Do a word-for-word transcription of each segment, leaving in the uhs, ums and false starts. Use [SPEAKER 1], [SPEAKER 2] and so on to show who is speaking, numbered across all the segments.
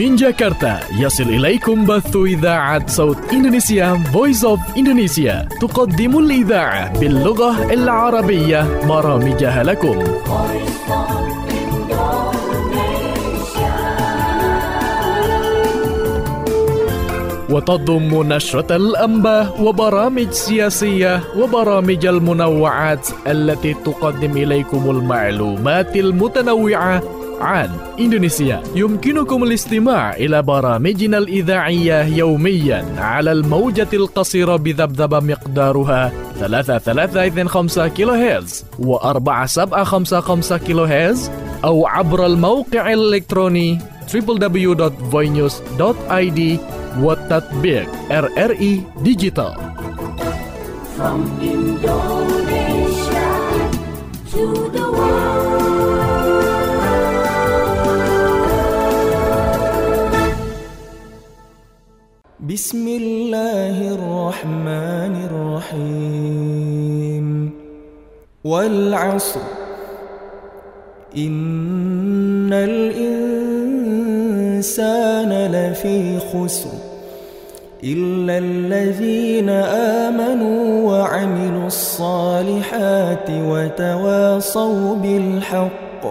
[SPEAKER 1] من جاكرتا يصل إليكم بث إذاعة صوت إندونيسيا Voice of Indonesia تقدم الإذاعة باللغة العربية برامجها لكم. وتضم نشرة الأنباء وبرامج سياسية وبرامج المنوعات التي تقدم إليكم المعلومات المتنوعة عن إندونيسيا. يمكنكم الاستماع إلى برامجنا الإذاعية يوميا على الموجة القصيرة بذبذبة مقدارها ثلاثة ثلاثة اثنين خمسة كيلو هرتز وأربعة سبعة خمسة خمسة كيلو هرتز أو عبر الموقع الإلكتروني دبليو دبليو دبليو دوت voinews دوت آي دي وتطبيق آر آر إي Digital.
[SPEAKER 2] From Indonesia to the world.
[SPEAKER 3] بسم الله الرحمن الرحيم والعصر إن الإنسان لفي خسر إلا الذين آمنوا وعملوا الصالحات وتواصوا بالحق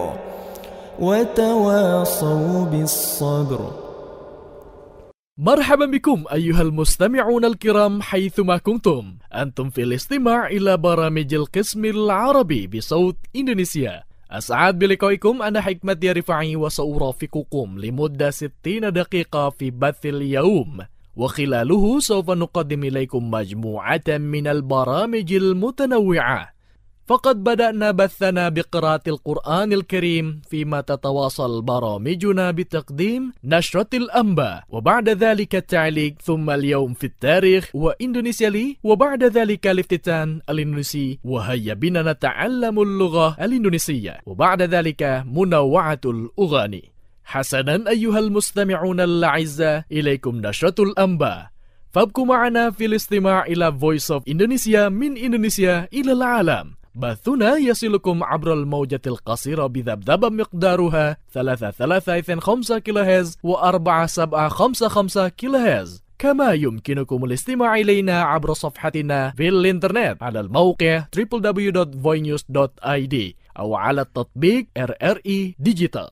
[SPEAKER 3] وتواصوا بالصبر.
[SPEAKER 1] مرحبا بكم أيها المستمعون الكرام حيثما كنتم. أنتم في الاستماع إلى برامج القسم العربي بصوت إندونيسيا. أسعد بلقائكم. أنا حكمت يا رفاعي وسأرافقكم لمدة ستين دقيقة في بث اليوم، وخلاله سوف نقدم إليكم مجموعة من البرامج المتنوعة. فقد بدأنا بثنا بقراءة القرآن الكريم، فيما تتواصل برامجنا بتقديم نشرة الأنباء، وبعد ذلك التعليق، ثم اليوم في التاريخ وإندونيسيا لي، وبعد ذلك الافتتان الإندونيسي وهيا بنا نتعلم اللغة الإندونيسية، وبعد ذلك منوعة الأغاني. حسنا أيها المستمعون الأعزاء، إليكم نشرة الأنباء، فابقوا معنا في الاستماع إلى Voice of Indonesia من إندونيسيا إلى العالم. بثنا يصلكم عبر الموجة القصيرة بذبذبة مقدارها ثلاثة ثلاثة اثنين خمسة كيلو هرتز وأربعة سبعة خمسة خمسة كيلو هرتز. كما يمكنكم الاستماع إلينا عبر صفحتنا في الإنترنت على الموقع دبليو دبليو دبليو دوت voinews دوت آي دي أو على التطبيق آر آر إي Digital.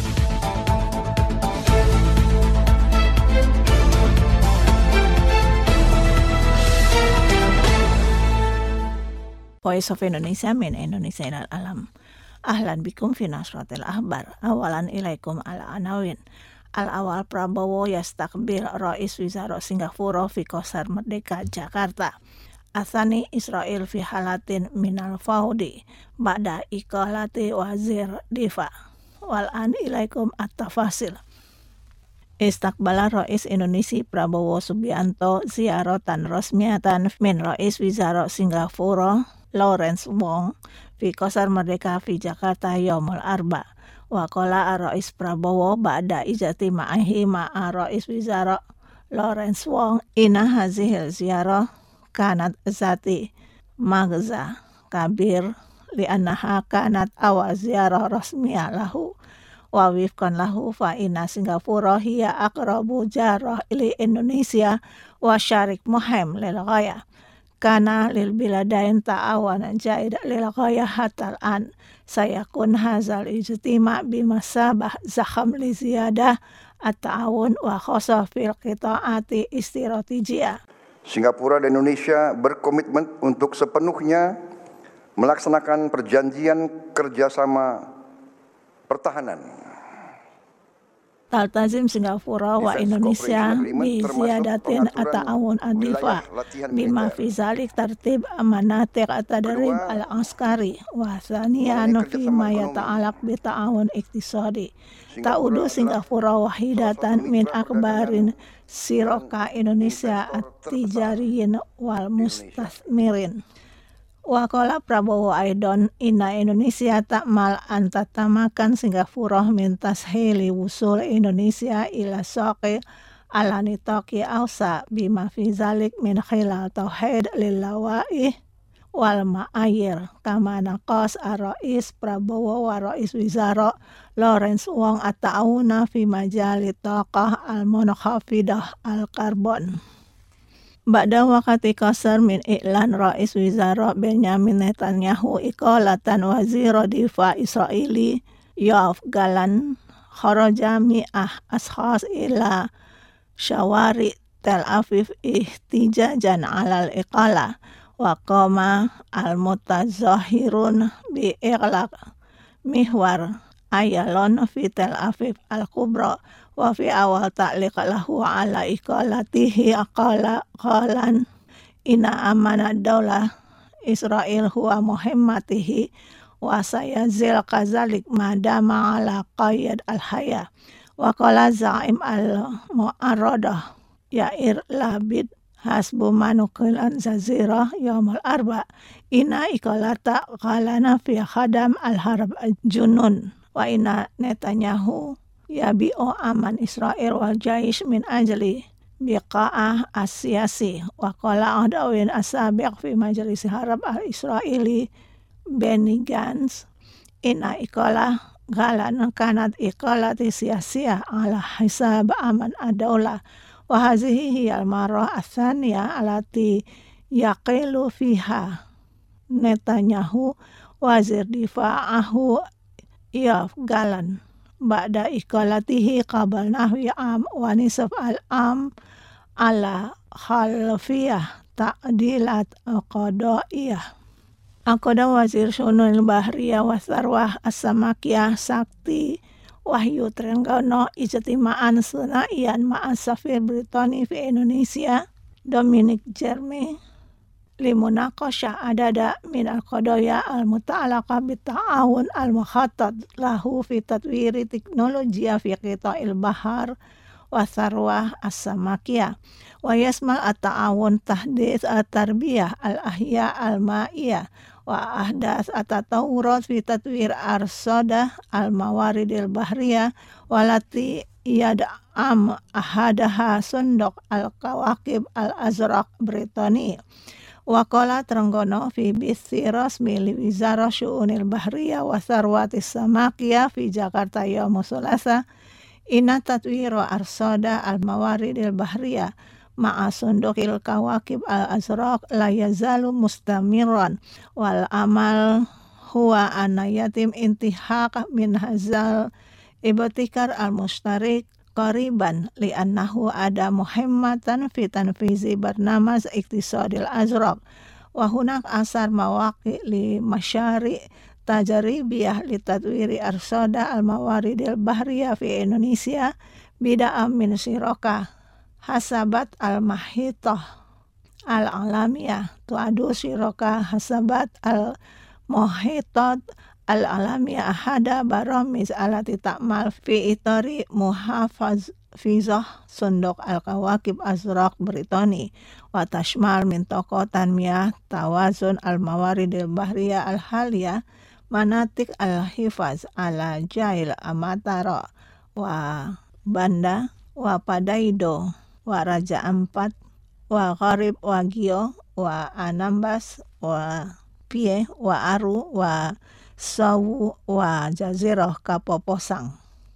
[SPEAKER 4] Voice of Indonesia min Indonesia ilal alam. Ahlan bikum fi nasratil ahbar. Awalan ilaikum ala anawin. Al-awal Prabowo yastakbil Rais Wizara Singapura fi Kosar Merdeka Jakarta. Athani Israel fi halatin minal faudi ba'da iqalati wazir difa. Wal'an ilaikum at-tafasil. Istakbala Rais Indonesia Prabowo Subianto ziaratan resmiatan min Rais Wizara Singapura Lawrence Wong fi Kosar Merdeka fi Jakarta Yaumul Arba. Wa qala Rais Prabowo ba'da ijati ma'ahi ma'a Rais Wizara Lawrence Wong inna hazihil ziyarah kanat zati magza kabir li'annaha kanat awal ziyarah rasmiyah lahu wa wifkan lahu fa inna Singapura hiya aqrabu jarah ili Indonesia wa syarik muhim lil ghaya. Kana lil biladain ta'awan jaid lil ghaya hatal an sayakun hazal ijtima' bimasabah zakham li ziyadah at-ta'awun wa khasa fil qita'ati istiratijiyah.
[SPEAKER 5] Singapura dan Indonesia berkomitmen untuk sepenuhnya melaksanakan perjanjian kerjasama pertahanan.
[SPEAKER 4] Taltazim Singapura wa Indonesia bi ziyadatin at-ta'awun ad-difa bima fi zalik tartib amanatir at-tadrib al-askari wa thaniyan fi ma yata'alaq bi ta'awun iktisadi. Ta'udu Singapura wahidatan min akbarin siroka Indonesia at-tijariyin wal mustathmirin. Wa qala Prabowo Aidon inna Indonesia ta'mal antatamakan Singapura min tashili wusul Indonesia ila soqi ala nitaqi awsa bima fi zalik min khilal tauhid lillawaih wal ma'ayir kama naqas ar-rais Prabowo wa rais wizara Lawrence Wong at-ta'awuna fi majali taqah al-munakhafidah al-karbon. Ba'da wakati kasar min iklan rais wizara Benjamin Netanyahu iqalatan wazir difa Israeli Yoav Galan kharaja mi'ah ashkhas ila syawari Tel Aviv ihtijajan alal iqala wa qama al-mutazahirun bi iqlaq mihwar Ayalon fi Tel Aviv al-Kubra wa fi awal ta'liq lahu ala iqalatihi aqala qalan inna amana daulah Israel huwa muhimmatihi wa sayazil kazalik madama ala qayyad al-haya wa qala za'im al-mu'arradah Yair Labid hasbu manukilan zazirah yaumul arba ina iqalata qalana fi khadam al-harb junun wa ina Netanyahu yabi'u aman Israel wal jaish min ajli biqa'ah asyasi wa qala adawin asabiq fi majlis harab al-Israeli Benny Gantz ina iqalah galan kanat iqalati siyasiyah ala hisab aman adawlah wa hazihi hiyal marrah athaniya alati yaqilu fiha Netanyahu wazir difa'ahu Yoav Galan ba'da iqalatihi qabal nahwi am wa nisaf al-am ala khalfiyah ta'dilat qadaiyah. Aqada wazir syunul bahriyah wa sarwah as-samakiyah Sakti Wahyu Trenggono ijtima'an sunaian ma'as safir Britani fi Indonesia Dominic Jeremy limunaqasha adada min al-qadaya al-muta'alaqa bit-ta'awun al-mukhattad lahu fi tatwiri teknologiya fi qita'il bahar wa sarwah as-samakiyah wa yasmal at-ta'awun tahdits at-tarbiyah al-ahya al-ma'iyah wa ahdas at-tatawurat fi tatwir arsadah al-mawaridil bahriyah walati yad'am ahadaha sunduk al-kawakib al-azraq Britani. Waqala Trenggono fi bithi rasmi li wizara syu'unil bahriyah wa sarwatis samakiyah fi Jakarta yaum Sulasa inna tatwira arsada al-mawaridil bahriyah ma'a sundukil kawakib al-azraq la yazalu mustamiran wal amal huwa anayatim intihaq min hazal ibtikar al-mustarik qariban li'annahu ada muhimmatan fi tanfizi barnamaz iktisadil azraq wa hunak asar mawaqi li masyari tajaribiyah li tadwiri arsada al-mawaridil bahriyah fi Indonesia bida'am min sirokah hasabat al-mahitah al-alamiyah tu'adu sirokah hasabat al-muhitat al-alamiyah ahada baramiz alati ta'mal fi itari muhafaz fizah sunduk al-kawakib azraq Britani wa tashmal min toko tanmiyah tawazun al-mawaridil bahriyah al-haliyah manatik al-hifaz ala jail amatara wa banda wa padaido wa raja ampat wa gharib wa gio wa anambas wa pie wa aru wa sawu wa jazirah kapoposang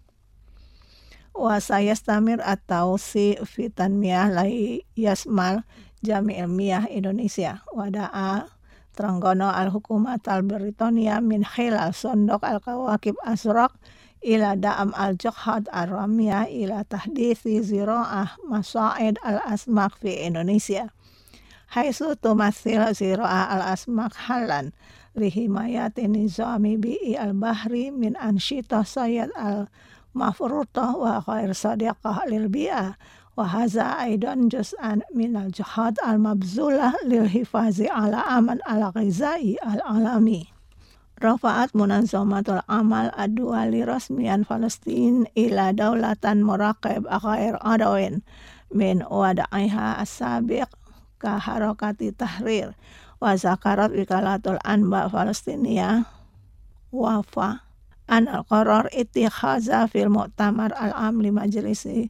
[SPEAKER 4] wa sayastamir atau si fitanmiyah lai yasmal jami'il miyah Indonesia wa da'a Trenggono al-hukumat al-Britania min khilal sondok al-kawakib azraq ila da'am al-jukhad ar-ramiyah ila tahdithi zira'ah masa'id al-asmaq fi Indonesia haitsu tumathil zira'ah al-asmaq halan lihimayati nizami bi'i al-bahri min ansyitah sayyad al-mafrutah wa khair sadiqah lil-bi'ah wa haza aidan juz'an min al-jihad al-mabzulah lil-hifazi ala aman al-ghizai al-alami. Rafa'at munazamatul amal ad-duwali rasmian Palestin ila daulatan muraqib ghair adawin min wada'iha as-sabiq ka harakati tahrir wa zakarat wikalatul anba Palestiniyah wafa an al-qarar ittikhaza fil mu'tamar al-am li majlisi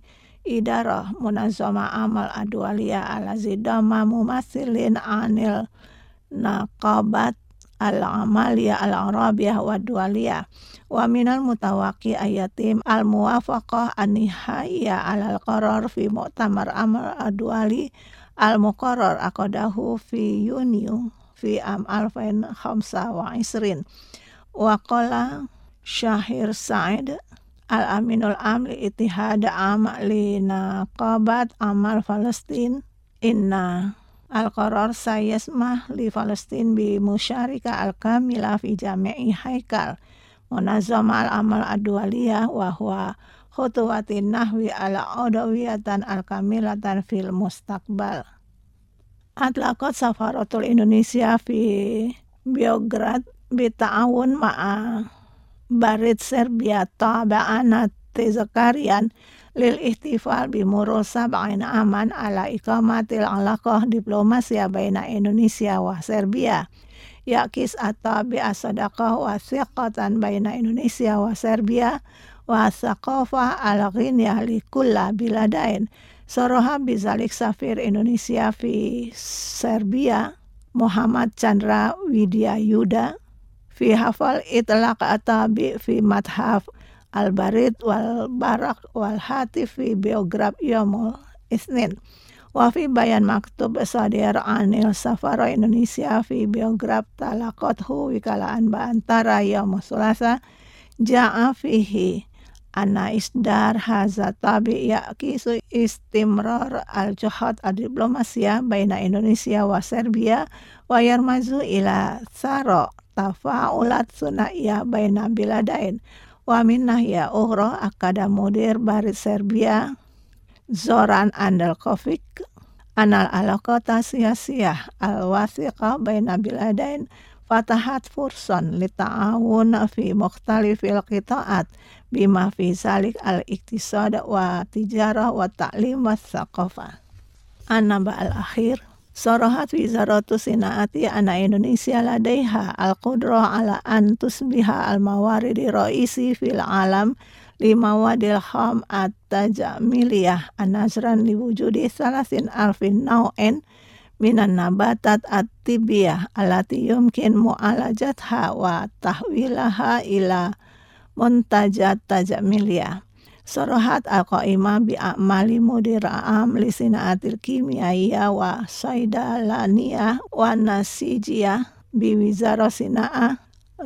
[SPEAKER 4] idarah munazama amal adwaliyah ala zidama mumathilin anil naqabat al-amaliyah al-arabiyah wa dualiyah wa minal mutawaqi ayatim al-muwafaqah an-nihaiya alal qarar fi mu'tamar amal ad-duali al-muqarrar aqadahu fi Yuniu fi am alfain khamsa wa isrin wa qala Syahir Sa'id al-aminul amli itihad am li naqabat amal Palestin inna al-qarar sayasmah li Palestin bi musyarika al-kamila fi jami'i haikal munazzam al-amal ad-dualiyah wa huwa khutuwatin nahwi ala-udawiyatan al-kamilatan fil mustaqbal. Atlaqat Safaratul Indonesia fi Beograd bita'awun ma'a Barit Serbia taba'ana tezakarian lil ihtifal bimurul sab'in aman ala iqamatil alaqah diplomasia baina Indonesia wa Serbia yakis atabi asadaqah wa thiqatan baina Indonesia wa Serbia wa thaqafah al-ghinyah li kulla biladain soroha bizalik safir Indonesia fi Serbia Muhammad Chandra Widya Yuda fi hafal itlaq atabi fi madhaf al-barid wal barak wal hatif fi Beograd yomul isnin wa fi bayan maktub sadir anil safara Indonesia fi Beograd talaqathu wikalaan bantara yomul sulasa ja'a fihi anna isdar haza tabi yakisu istimrar al-juhad al-diplomasia baina Indonesia wa Serbia wa yarmazu ila saro tafa'ulat sunaiya baina biladain wa min nahya ukhra akada mudir barit Serbia Zoran Andelkovic anal alaqata siyasiyah al-wathiqa baina biladain fatahat fursan li ta'awun fi mukhtalifil qita'at bima fi zalik al-iktisad wa tijarah wa ta'lim wa thaqafah. An-naba al-akhir sarahat wizaratu sinaati ana Indonesia ladaiha al-qudra ala an tusbiha al-mawaridi raisi fil alam lima wadil kham at-tajamiliyah an-nazran liwujudi salasin alfin naw'en minan nabatat at-tibiyah alati yumkin mu'alajatha wa tahwilaha ila muntajat tajamiliyah sarahat al-qaimah bi'amali mudira'am li sinaatil kimiyaya wa saidalaniyah wa nasijiyah biwizara sina'ah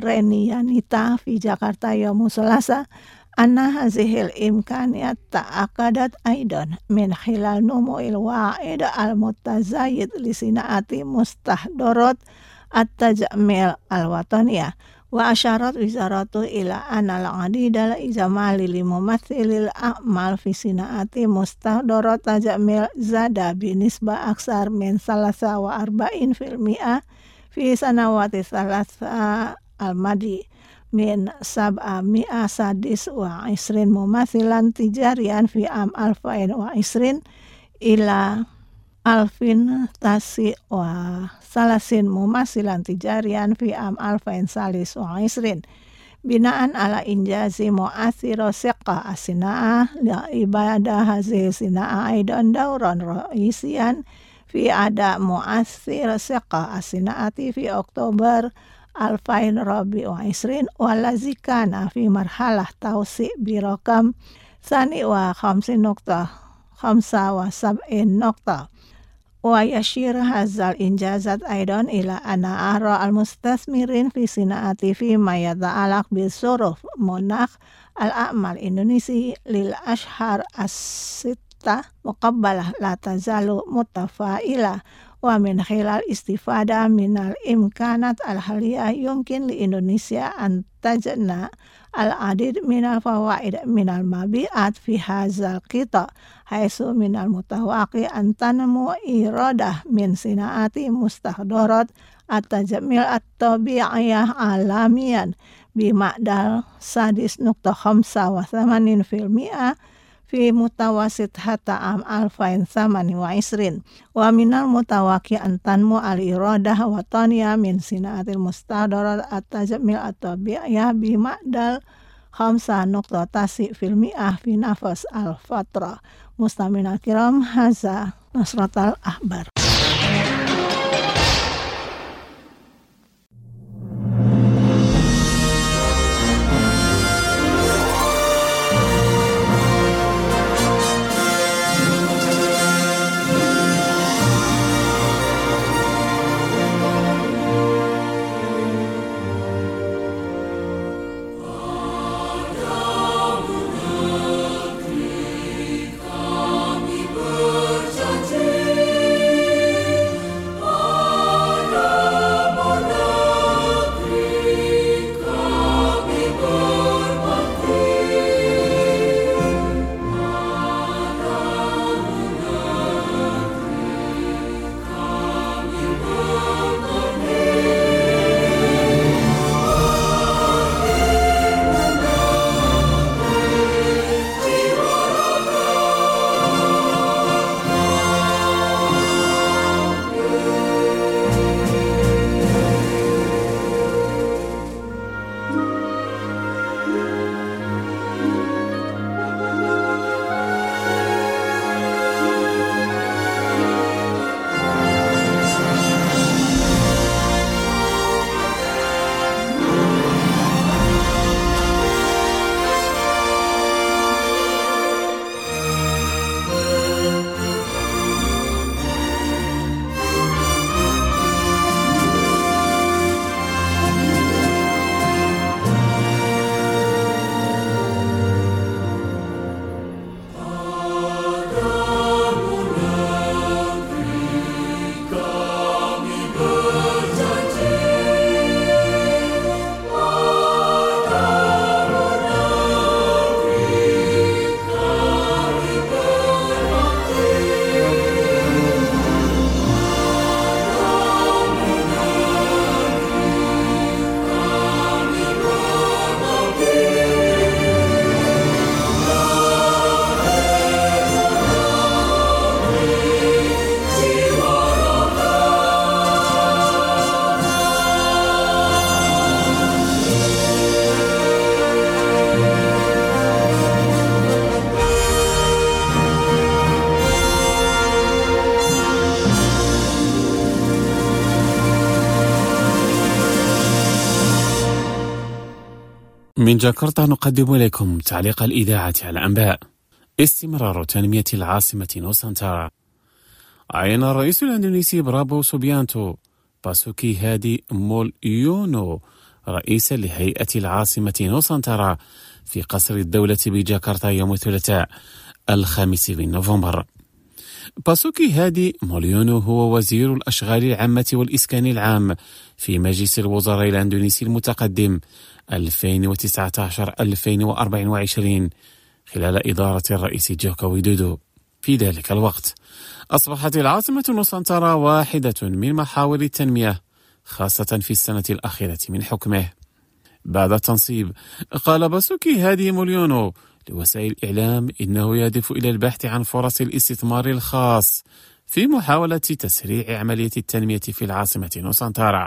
[SPEAKER 4] Reniyanita fi Jakarta yaumu selasa anna hazihil imkaniyat ta'akadat aidan min khilal numu'il wa'id al-mutazayid li sinaati mustahdorot at-tajamil al-wataniyah wa asyarat wizaratu ila anal adidal izamali li mumathilil a'mal fi sinaati mustahdorot tajamil zada binisba aksar min salasa wa arba'in fil mi'ah fi sanawati salasa al-madi min sab'a mi'a sadis wa isrin mumathilan tijarian fi am alfain wa isrin ila alfin tasi wa salasin mumathilan tijarian fi am alfain salis wa isrin binaan ala injazi mu'athiro siqah asina'ah la ibadah hazi sina'ah aidan dauran ra'isian fi ada mu'athir siqah asina'ati fi Oktober alfain rabi wa isrin walazikana fi marhalah tausi birokam sani wa khamsin nukta khamsa wa sab'in nukta wa yashir hazal injazat aidan ila ana ara al-mustasmirin fi sinaati fi mayata'alaq bisuruf monakh al-a'mal Indonesia lil ashhar as-sittah muqabbalah la tazalu mutafailah wa min khilal istifada minal imkanat al-haliyah yumkin li Indonesia an tajna al-adid minal fawaid minal mabi'at fi hazal qita haitsu minal mutawaqi an tanmu iradah min sinaati mustahdarat at-tajamil at-tabi'iyah alamiyan bima'dal sadis nukta khamsa wa thamanin fil mi'ah fi mutawasit hatta am alfain samani wa isrin wa minal mutawaki antanmu al-iradah wa taniya min sinaatil mustahdarat at-tajamil at-tabi'iyah bima'dal khamsa nukta tasi fil mi'ah fi nafas al-fatra mustamina kiram haza nasratal ahbar.
[SPEAKER 6] من جاكرتا نقدم لكم تعليق الإذاعة على الأنباء. استمرار تنمية العاصمة نوسانتارا. عين الرئيس الأندونيسي برابو سوبيانتو باسوكي هادي موليونو رئيسا لهيئة العاصمة نوسانتارا في قصر الدولة بجاكرتا يوم الثلاثاء الخامس من نوفمبر. باسوكي هادي موليونو هو وزير الأشغال العامة والإسكان العام في مجلس الوزراء الأندونيسي المتقدم ألفين وتسعة عشر ألفين وأربعة وعشرين خلال إدارة الرئيس جوكو ويدودو. في ذلك الوقت أصبحت العاصمة نوسانتارا واحدة من محاور التنمية خاصة في السنة الأخيرة من حكمه. بعد التنصيب قال باسوكي هادي موليونو لوسائل الإعلام إنه يهدف إلى البحث عن فرص الاستثمار الخاص في محاولة تسريع عملية التنمية في العاصمة نوسانتارا.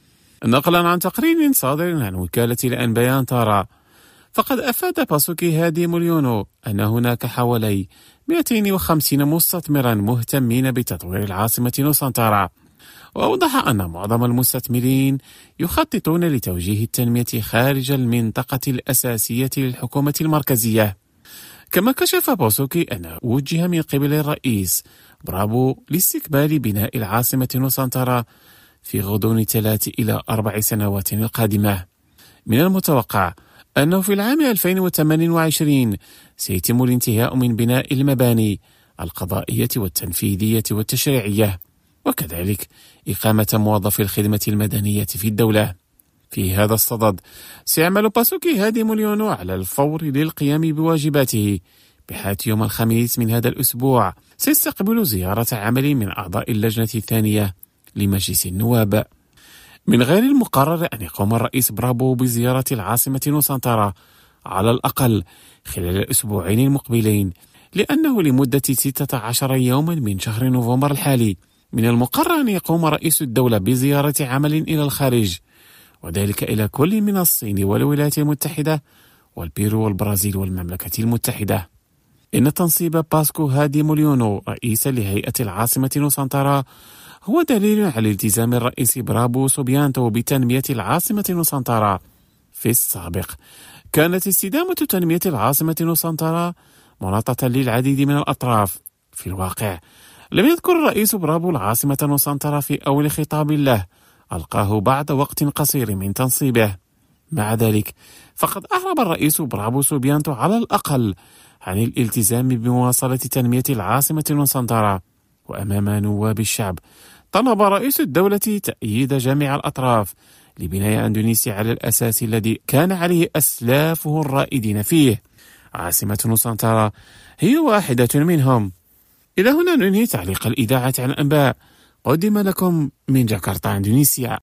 [SPEAKER 6] نقلا عن تقرير صادر عن وكالة الأنباء أنتارا، فقد أفاد باسوكي هادي موليونو أن هناك حوالي مئتين وخمسين مستثمرا مهتمين بتطوير العاصمة نوسانتارا، وأوضح أن معظم المستثمرين يخططون لتوجيه التنمية خارج المنطقة الأساسية للحكومة المركزية. كما كشف باسوكي أن وجه من قبل الرئيس برابو لاستقبال بناء العاصمة نوسانتارا في غضون ثلاث إلى أربع سنوات القادمة. من المتوقع أنه في العام ألفين وثمانية وعشرين سيتم الانتهاء من بناء المباني القضائية والتنفيذية والتشريعية، وكذلك إقامة موظفي الخدمة المدنية في الدولة. في هذا الصدد سيعمل باسوكي هادي موليونو على الفور للقيام بواجباته، بحيث يوم الخميس من هذا الأسبوع سيستقبل زيارة عمل من أعضاء اللجنة الثانية لمجلس النواب. من غير المقرر أن يقوم الرئيس برابو بزيارة العاصمة نوسانتارا على الأقل خلال الأسبوعين المقبلين، لأنه لمدة ستة عشر يوما من شهر نوفمبر الحالي من المقرر أن يقوم رئيس الدولة بزيارة عمل إلى الخارج، وذلك إلى كل من الصين والولايات المتحدة والبيرو والبرازيل والمملكة المتحدة. إن تنصيب باسكو هادي موليونو رئيسا لهيئة العاصمة نوسانتارا هو دليل على التزام الرئيس برابو سوبيانتو بتنمية العاصمة نوسانتارا. في السابق كانت استدامة تنمية العاصمة نوسانتارا مناطة للعديد من الأطراف. في الواقع لم يذكر الرئيس برابو العاصمة نوسانتارا في أول خطاب له ألقاه بعد وقت قصير من تنصيبه. مع ذلك فقد أعرب الرئيس برابو سوبيانتو على الأقل عن الالتزام بمواصلة تنمية العاصمة نوسانتارا، وأمام نواب الشعب طلب رئيس الدولة تأييد جميع الأطراف لبناء أندونيسيا على الأساس الذي كان عليه أسلافه الرائدين فيه. عاصمة نوسانتارا هي واحدة منهم. إلى هنا ننهي تعليق الإذاعة عن الأنباء، قدم لكم من جاكرتا إندونيسيا.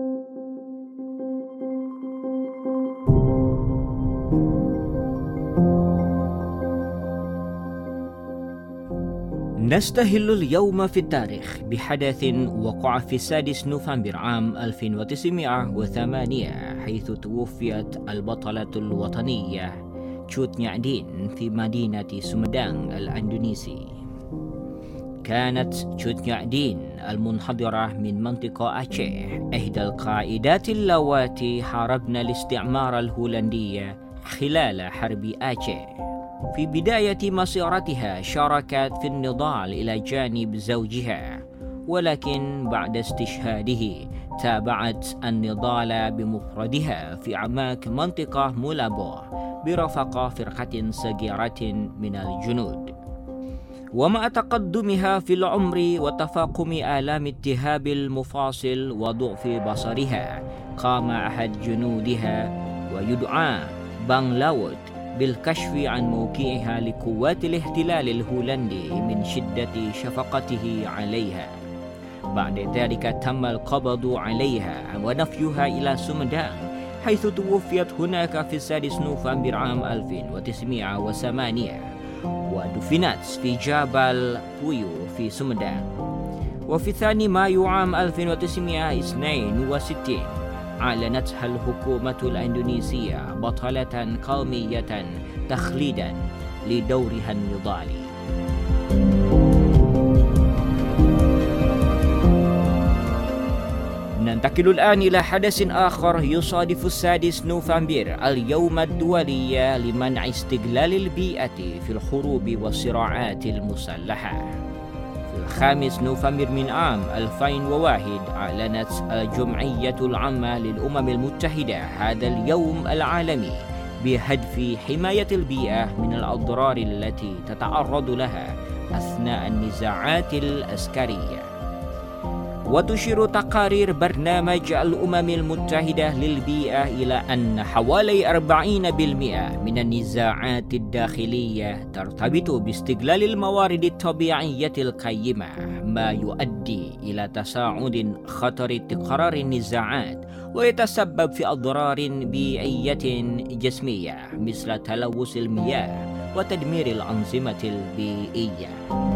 [SPEAKER 7] نستهل اليوم في التاريخ بحدث وقع في السادس نوفمبر عام ألف وتسعمائة وثمانية، حيث توفيت البطلة الوطنية تشوت نيادين في مدينة سومدان الأندونيسي. كانت تشوت نيادين المنحدرة من منطقة أتشه إحدى القائدات اللواتي حاربن الاستعمار الهولندي خلال حرب أتشه. في بداية مسيرتها شاركت في النضال إلى جانب زوجها، ولكن بعد استشهاده تابعت النضال بمفردها في أعماق منطقة مولابو برفقة فرقة صغيرة من الجنود. ومع تقدمها في العمر وتفاقم آلام التهاب المفاصل وضعف بصرها، قام أحد جنودها ويدعى بان لاوت بالكشف عن موقعها لقوات الاحتلال الهولندي من شدة شفقته عليها. بعد ذلك تم القبض عليها ونفيها إلى سومدان، حيث توفيت هناك في السادس نوفمبر عام ألف وتسعمائة وثمانية، ودفنت في جبل بويو في سومدان. وفي الثاني مايو عام ألف وتسعمائة واثنين وستين أعلنتها الحكومة الإندونيسية بطلة قومية تخليدا لدورها النضالي. ننتقل الآن إلى حدث آخر يصادف السادس نوفمبر اليوم الدولي لمنع استغلال البيئة في الحروب والصراعات المسلحة. في الخامس نوفمبر من عام ألفين وواحد أعلنت الجمعية العامة للأمم المتحدة هذا اليوم العالمي بهدف حماية البيئة من الأضرار التي تتعرض لها أثناء النزاعات العسكرية. وتشير تقارير برنامج الأمم المتحدة للبيئة إلى أن حوالي أربعين بالمئة من النزاعات الداخلية ترتبط باستغلال الموارد الطبيعية القيمة، ما يؤدي إلى تصاعد خطر تكرار النزاعات ويتسبب في أضرار بيئية جسمية مثل تلوث المياه وتدمير الأنظمة البيئية.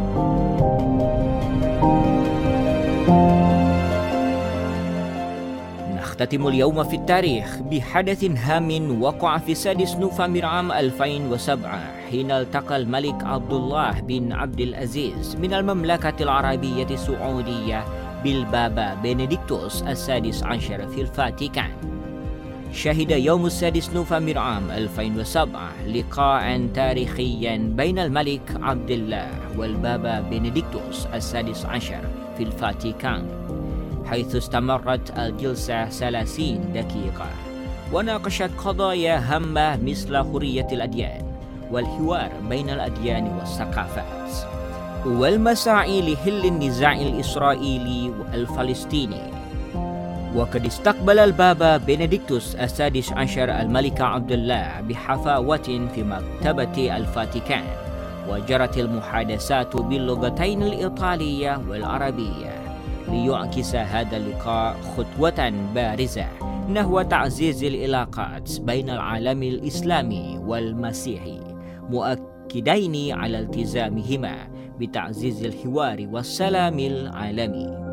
[SPEAKER 7] نختتم اليوم في التاريخ بحدث هام وقع في السادس نوفمبر عام ألفين وسبعة حين التقى الملك عبد الله بن عبد العزيز من المملكة العربية السعودية بالبابا بنديكتوس السادس عشر في الفاتيكان. شهد يوم السادس نوفمبر عام ألفين وسبعة لقاء تاريخيا بين الملك عبد الله والبابا بنديكتوس السادس عشر في الفاتيكان، حيث استمرت الجلسة ثلاثين دقيقة وناقشت قضايا هامة مثل حرية الأديان والحوار بين الأديان والثقافات والمساعي لحل النزاع الإسرائيلي والفلسطيني. وقد استقبل البابا بنديكتوس السادس عشر الملك عبد الله بحفاوة في مكتبة الفاتيكان، وجرت المحادثات باللغتين الإيطالية والعربية ليعكس هذا اللقاء خطوة بارزة نحو تعزيز العلاقات بين العالم الإسلامي والمسيحي، مؤكدين على التزامهما بتعزيز الحوار والسلام العالمي.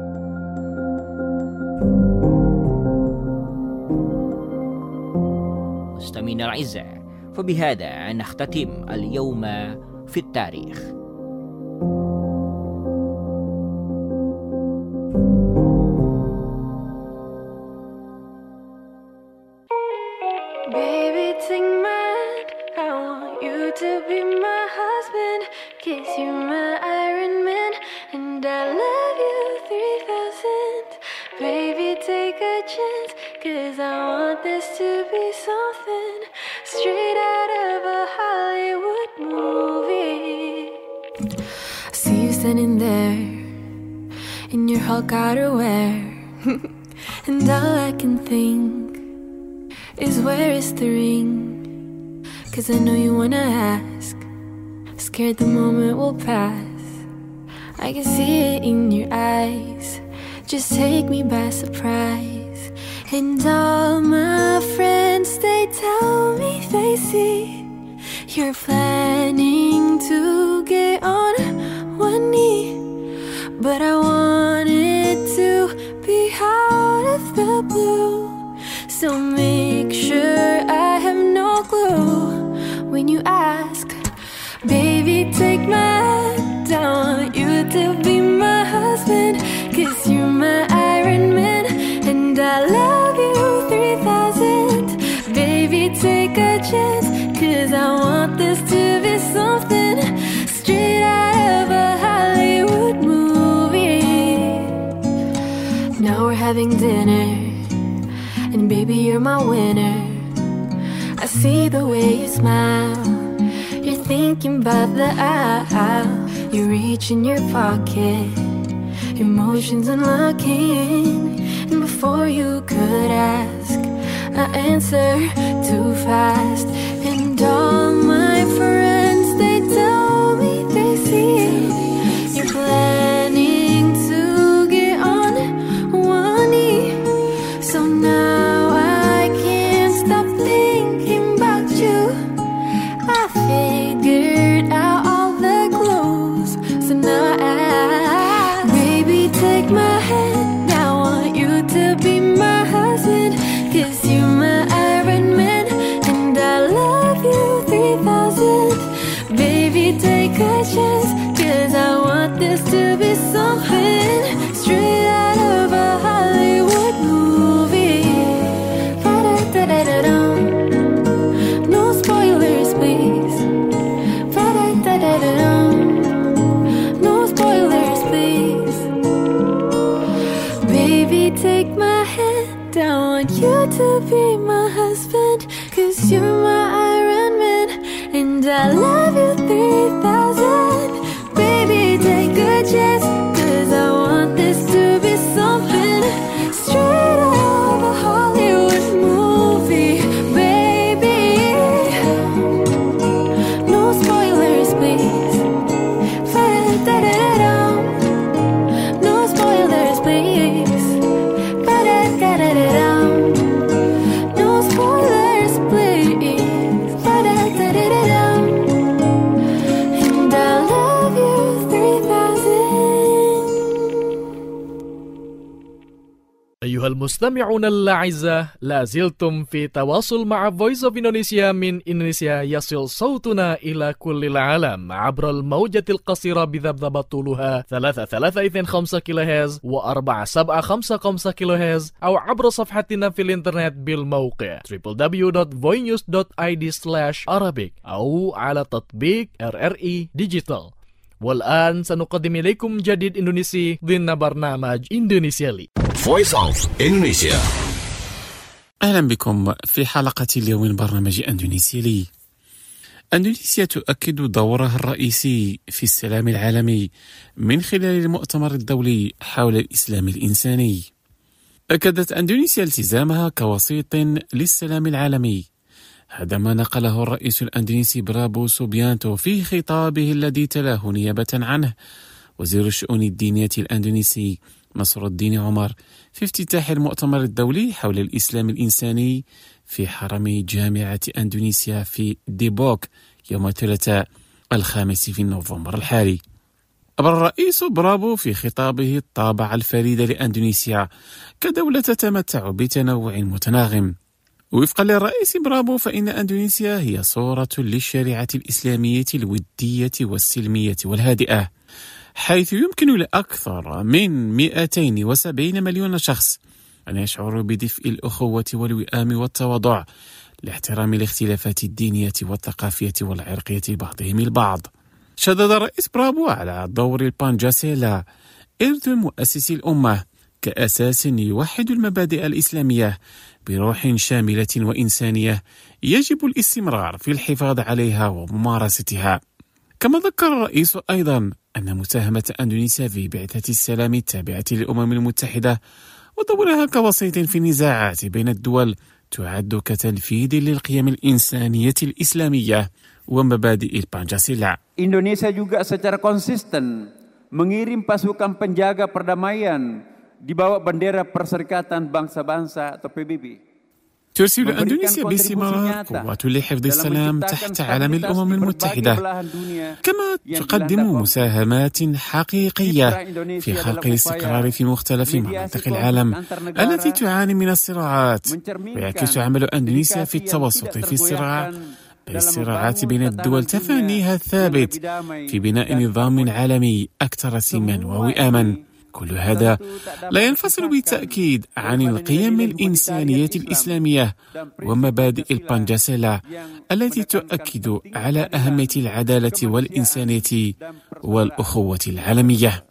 [SPEAKER 7] مستمعينا الأعزاء، فبهذا نختتم اليوم في التاريخ.
[SPEAKER 8] Baby, take my hand, I want you to be my husband, 'cause you're my Iron Man, and I love you three thousand. Baby, take a chance, 'cause I want this to be something straight out of a Hollywood movie. I see you standing there in your Hulk outerwear, and all I can think is where is the ring? 'Cause I know you wanna ask, scared the moment will pass. I can see it in your eyes, just take me by surprise. And all my friends, they tell me they see you're planning to get on one knee, but I want it to be out of the blue. So make sure I have no clue when you ask. Baby, take my hand, I want you to be my husband, 'cause you're my Iron Man, and I love you three thousand. Baby, take a chance, 'cause I want this to be something straight out of a Hollywood movie. Now we're having dinner, and baby, you're my winner. I see the way you smile, you're thinking about the aisle. You reach in your pocket, emotions unlocking, and before you could ask, I answer too fast. And all my friends, they tell me they see you're planning to get on one knee. So now I can't stop thinking about you. I figured out all the clues, so now I, baby, take my hand, I want you to be my husband, 'cause you're my Iron Man, and I love you three thousand. I want you to be my husband, 'cause you're my Iron Man, and I love you three thousand. Baby, take a chance, 'cause I want this to be something straight out of a Hollywood movie, baby. No spoilers, please. Fa-da-da-da-da. No spoilers, please. Fa-da-da-da-da. No spoilers, please. Fa-da-da-da-da. And I love you three thousand.
[SPEAKER 1] أيها المستمعون الأعزاء، لا زلتم في تواصل مع Voice of Indonesia من إندونيسيا. يصل صوتنا إلى كل العالم عبر الموجة القصيرة بذبذبة طولها ثلاثة ثلاثة اثنين خمسة كيلو هرتز وأربعة سبعة خمسة خمسة كيلو هرتز، أو عبر صفحتنا في الإنترنت بالموقع دبليو دبليو دبليو دوت voinews دوت آي دي سلاش arabic أو على تطبيق آر آر إي ديجيتال. والآن سنقدم إليكم جديد إندونيسي ضمن برنامج إندونيسيا لي.
[SPEAKER 9] Voice of Indonesia.
[SPEAKER 6] أهلا بكم في حلقة اليوم من برنامج أندونيسيا لي. أندونيسيا تؤكد دورها الرئيسي في السلام العالمي من خلال المؤتمر الدولي حول الإسلام الإنساني. أكدت أندونيسيا التزامها كوسيط للسلام العالمي. هذا ما نقله الرئيس الأندونيسي برابو سوبيانتو في خطابه الذي تلاه نيابة عنه وزير الشؤون الدينية الأندونيسي نصر الدين عمر في افتتاح المؤتمر الدولي حول الإسلام الإنساني في حرم جامعة أندونيسيا في ديبوك يوم الثلاثاء الخامس في نوفمبر الحالي. أبرى الرئيس برابو في خطابه الطابع الفريد لأندونيسيا كدولة تتمتع بتنوع متناغم. وفقا للرئيس برابو فإن أندونيسيا هي صورة للشريعة الإسلامية الودية والسلمية والهادئة، حيث يمكن لأكثر من مئتين وسبعين مليون شخص أن يشعروا بدفء الأخوة والوئام والتواضع لاحترام الاختلافات الدينية والثقافية والعرقية لبعضهم البعض. شدد الرئيس برابو على دور البانجاسيلا إرث مؤسسي الأمة كأساس يوحد المبادئ الإسلامية بروح شاملة وإنسانية يجب الاستمرار في الحفاظ عليها وممارستها. كما ذكر الرئيس أيضا أن مساهمة أندونيسيا في بعثة السلام التابعة للأمم المتحدة ودورها كوسيط في النزاعات بين الدول تعد كتنفيذ للقيم الإنسانية الإسلامية ومبادئ البانجاسيلا.
[SPEAKER 10] Indonesia juga secara konsisten mengirim pasukan penjaga perdamaian di bawah bendera Perserikatan Bangsa-Bangsa atau P B B.
[SPEAKER 6] ترسل أندونيسيا باستمرار قوات لحفظ السلام تحت علم الأمم المتحدة، كما تقدم مساهمات حقيقية في خلق الاستقرار في مختلف مناطق العالم التي تعاني من الصراعات. ويعكس عمل أندونيسيا في التوسط في الصراع الصراعات بين الدول تفانيها الثابت في بناء نظام عالمي أكثر سلما ووئاما. كل هذا لا ينفصل بالتأكيد عن القيم الإنسانية الإسلامية ومبادئ البانجاسيلا التي تؤكد على أهمية العدالة والإنسانية والأخوة العالمية.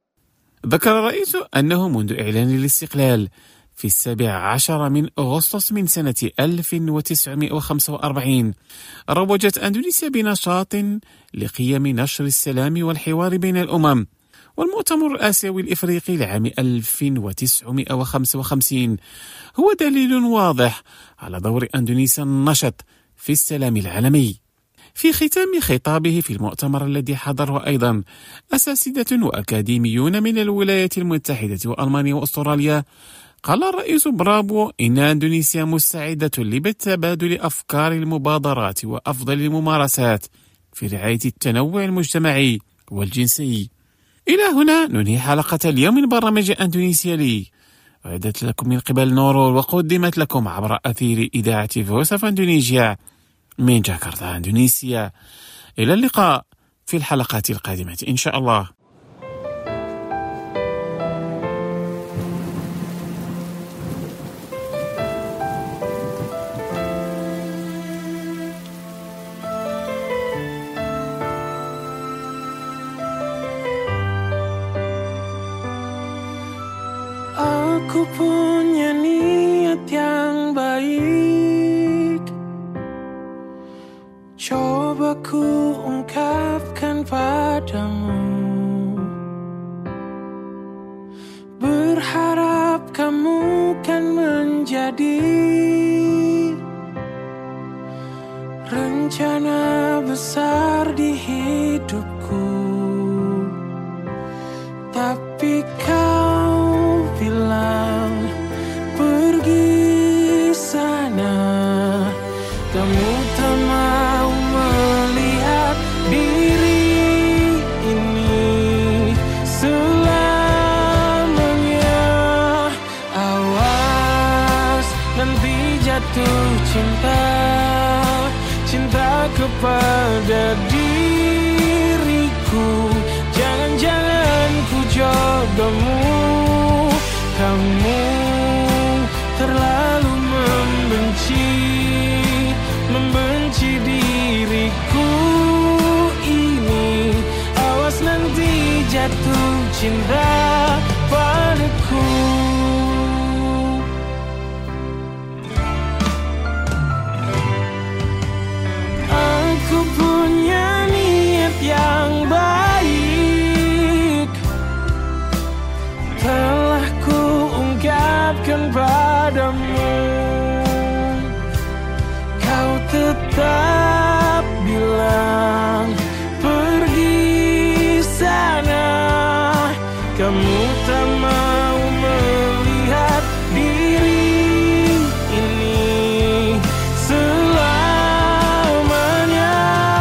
[SPEAKER 6] ذكر الرئيس أنه منذ إعلان الاستقلال في السابع عشر من أغسطس من سنة ألف وتسعمائة وخمسة وأربعين روجت أندونيسيا بنشاط لقيم نشر السلام والحوار بين الأمم. والمؤتمر الآسيوي الإفريقي لعام ألف وتسعمائة وخمسة وخمسين هو دليل واضح على دور أندونيسيا النشط في السلام العالمي. في ختام خطابه في المؤتمر الذي حضره أيضا أساتذة وأكاديميون من الولايات المتحدة وألمانيا وأستراليا، قال الرئيس برابو إن أندونيسيا مستعدة لتبادل أفكار المبادرات وأفضل الممارسات في رعاية التنوع المجتمعي والجنسي. إلى هنا ننهي حلقة اليوم من برنامج أندونيسيا لي، وعدت لكم من قبل نورو وقدمت لكم عبر أثير إذاعة فويس أوف إندونيسيا من جاكرتا إندونيسيا. إلى اللقاء في الحلقات القادمة إن شاء الله.
[SPEAKER 3] Aku punya niat
[SPEAKER 11] niat yang baik. Coba ku ungkapkan padamu, berharap kamu kan menjadi rencana besar di hidupku. Tapi kau bilang pergi sana, kamu tak mau melihat diri ini selamanya. Awas nanti jatuh cinta, cinta kepada diriku. Jangan-jangan ku jodohmu, kamu terlalu membenci, membenci diriku ini. Awas nanti jatuh cinta padaku. Aku punya niat yang baik, telah ku ungkapkan padamu. Kau tetap bilang pergi sana, kamu tak mau melihat diri ini selamanya.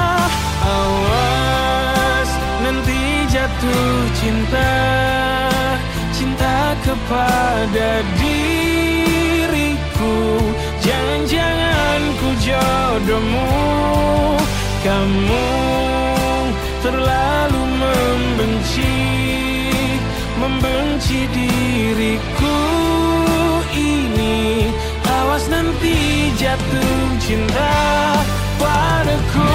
[SPEAKER 11] Awas nanti jatuh cinta, cinta kepada diriku. Jangan-jangan ku jodohmu, kamu terlalu membenci, membenci diriku ini. Awas nanti jatuh cinta padaku.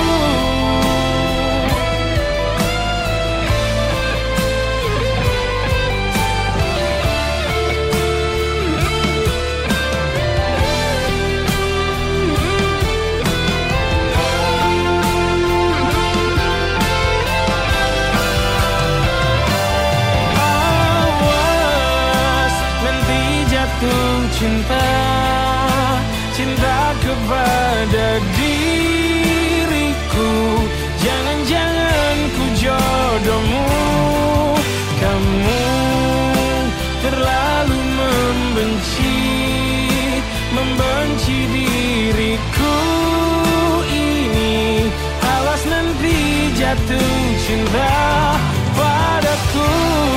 [SPEAKER 11] Cinta, cinta kepada diriku. Jangan-jangan ku jodohmu, kamu terlalu membenci, membenci diriku ini. Awas nanti jatuh cinta padaku.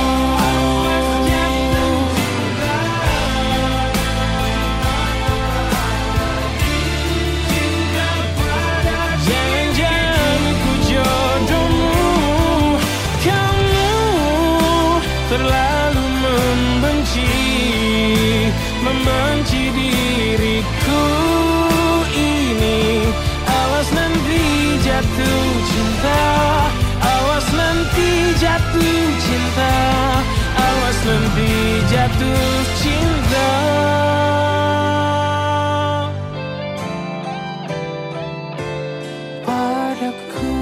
[SPEAKER 11] Terlalu membenci, membenci diriku ini. Awas nanti jatuh cinta, awas nanti jatuh cinta, awas nanti jatuh cinta padaku.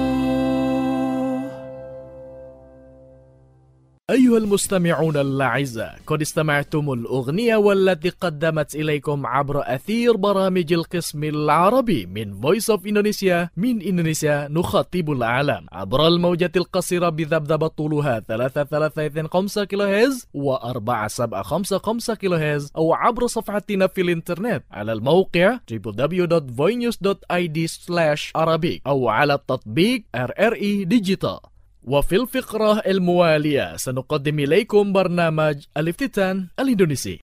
[SPEAKER 1] أيها المستمعون الأعزاء، قد استمعتم الأغنية والتي قدمت إليكم عبر أثير برامج القسم العربي من Voice of Indonesia. من إندونيسيا نخاطب العالم عبر الموجة القصيرة بذبذبة طولها ثلاثة ثلاثة اثنين خمسة كيلو هرتز وأربعة سبعة خمسة خمسة كيلو هرتز، أو عبر صفحتنا في الإنترنت على الموقع دبليو دبليو دبليو دوت فوي نيوز دوت آي دي سلاش عربي، أو على التطبيق آر آر إي ديجيتال. وفي الفقرة الموالية سنقدم إليكم برنامج الافتتان الإندونيسي.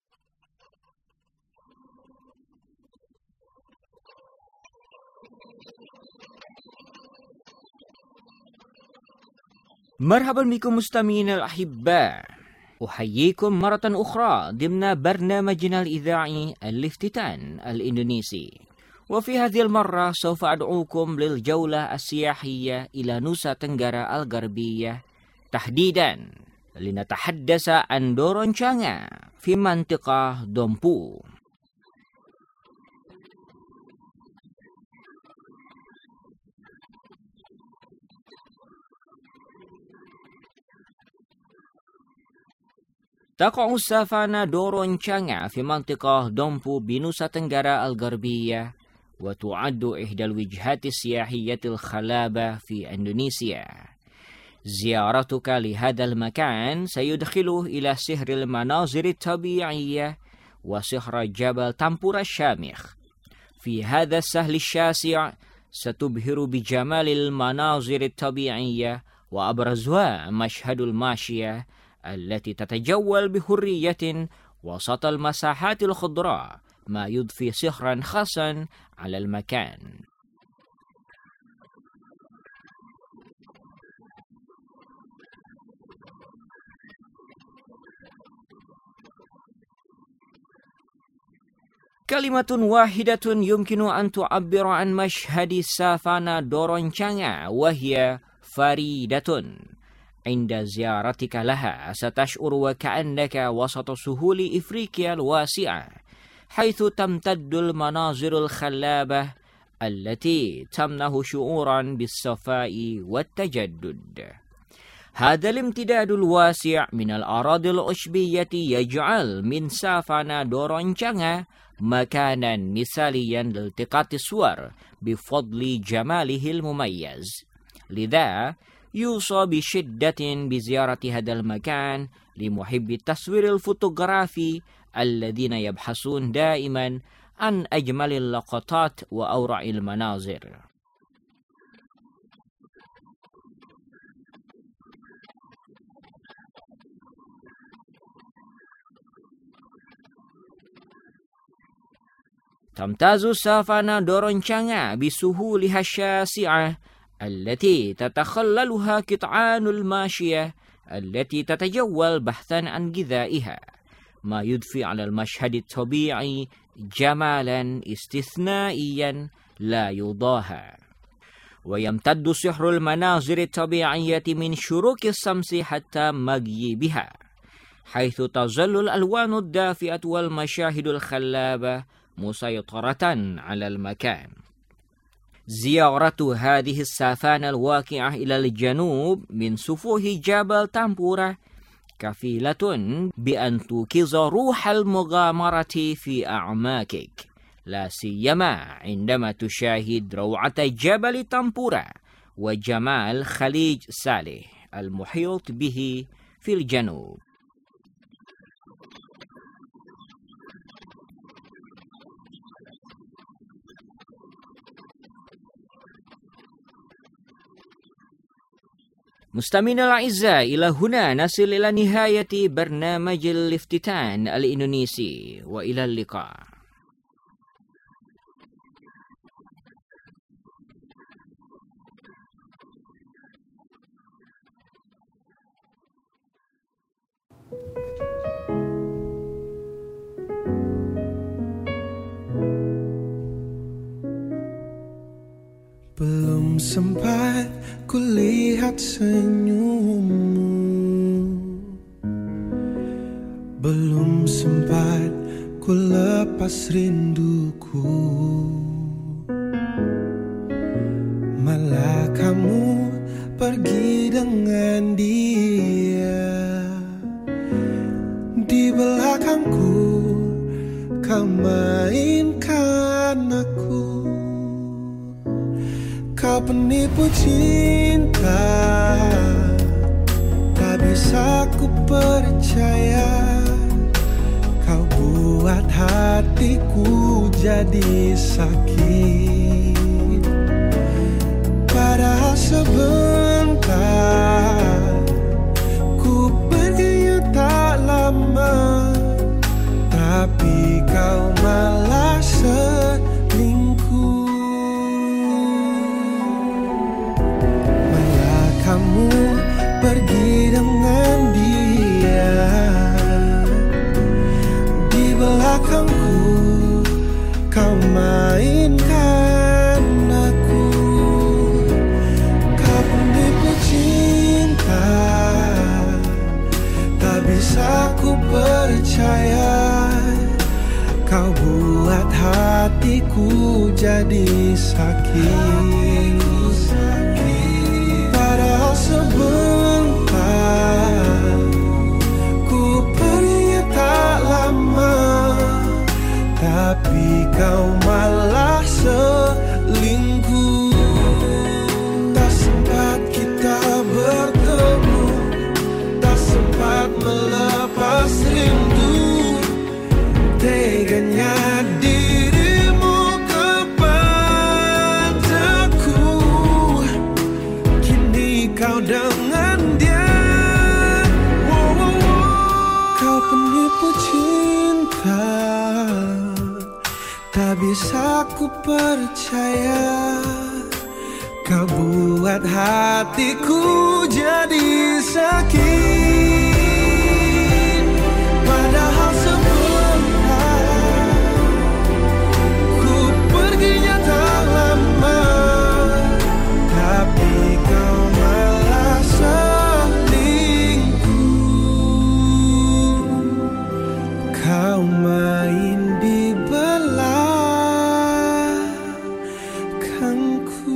[SPEAKER 7] مرحبا بكم مستمعينا الأحباء، أحييكم مرة أخرى ضمن برنامجنا الإذاعي الافتتان الإندونيسي. وفي هذه المرة سوف أدعوكم للجولة السياحية إلى نوسا تنغرا الغربية، تحديدا لنتحدث عن دورونشانغا في منطقة دومبو. تقع السافانا دور شائع في منطقة دومبو بنوسة تنغرا الغربية، وتعد إحدى الوجهات السياحية الخلابة في إندونيسيا. زيارتك لهذا المكان سيدخله إلى سحر المناظر الطبيعية وسحر جبل تامبورا الشامخ. في هذا السهل الشاسع ستبهر بجمال المناظر الطبيعية، وأبرزها مشهد الماشية التي تتجول بحرية وسط المساحات الخضراء، ما يضفي سحرا خاصا على المكان. كلمة واحدة يمكن أن تعبر عن مشهد السافانا دورونشانغا، وهي فريدة. عند زيارتك لها ستشعر وكأنك وسط سهول إفريقيا الواسعة، حيث تمتد المناظر الخلابة التي تمنح شعورا بالصفاء والتجدد. هذا الامتداد الواسع من الأراضي العشبية يجعل من سافانا دورونشانغا مكانا مثاليا لالتقاط الصور بفضل جماله المميز. لذا يوصى بشدة بزيارة هذا المكان لمحبي التصوير الفوتوغرافي الذين يبحثون دائما عن أجمل اللقطات وأروع المناظر. تمتاز سافانا دورونشانغا بسهولها الشاسعة التي تتخللها قطعان الماشية التي تتجول بحثا عن غذائها، ما يضفي على المشهد الطبيعي جمالا استثنائيا لا يضاهى. ويمتد سحر المناظر الطبيعية من شروق الشمس حتى مغيبها، حيث تظل الألوان الدافئة والمشاهد الخلابة مسيطرة على المكان. زيارة هذه السافانا الواقعة إلى الجنوب من سفوح جبل تامبورا كفيلة بأن توقظ روح المغامرة في أعماقك، لا سيما عندما تشاهد روعة جبل تامبورا وجمال خليج صالح المحيط به في الجنوب. مستمعينا الأعزاء، إلى هنا نصل إلى نهاية برنامج الافتتان الإندونيسي، وإلى اللقاء.
[SPEAKER 3] Belum sempat kulihat senyummu, belum sempat ku lepas rinduku, malah kamu pergi dengan dia. Di belakangku kau mainkan aku, kau penipu cinta, tak bisa ku percaya. Kau buat hatiku jadi sakit, padahal sebentar ku perginya tak lama, tapi kau malah selingkuh. Kamu pergi dengan dia, di belakangku kau mainkan aku, kau penipu cinta, tak bisa ku percaya. Kau buat hatiku jadi sakit, padahal sebentar ku pergi tapi kau malah selingkuh. Tak sempat kita bertemu, tak sempat melepas rindu. Teganya dirimu kepadaku, kini kau dengan dia. Wow, wow, wow. Kau penipu cinta, tak bisa ku percaya. Kau buat hatiku jadi sakit. Padahal sebentar ku perginya tak lama, tapi kau malah selingkuh. Kau main di belakangku.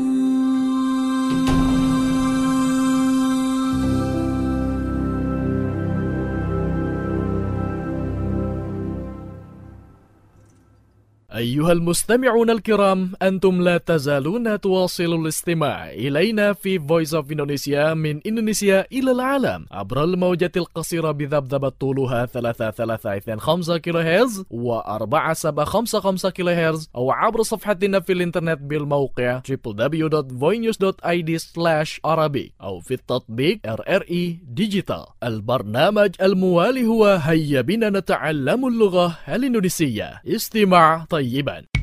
[SPEAKER 1] أيها المستمعون الكرام، أنتم لا تزالون تواصلوا الاستماع إلينا في Voice of Indonesia من إندونيسيا إلى العالم عبر الموجة القصيرة بذبذبة طولها ثلاثة ثلاثة اثنين خمسة كيلو هرتز وأربعة سبعة خمسة خمسة كيلو هرتز، أو عبر صفحتنا في الإنترنت بالموقع دبليو دبليو دبليو دوت voinews دوت آي دي سلاش عربي، أو في التطبيق آر آر إي ديجيتال. البرنامج الموالي هو هيا بنا نتعلم اللغة الإندونيسية. استماع طيبا.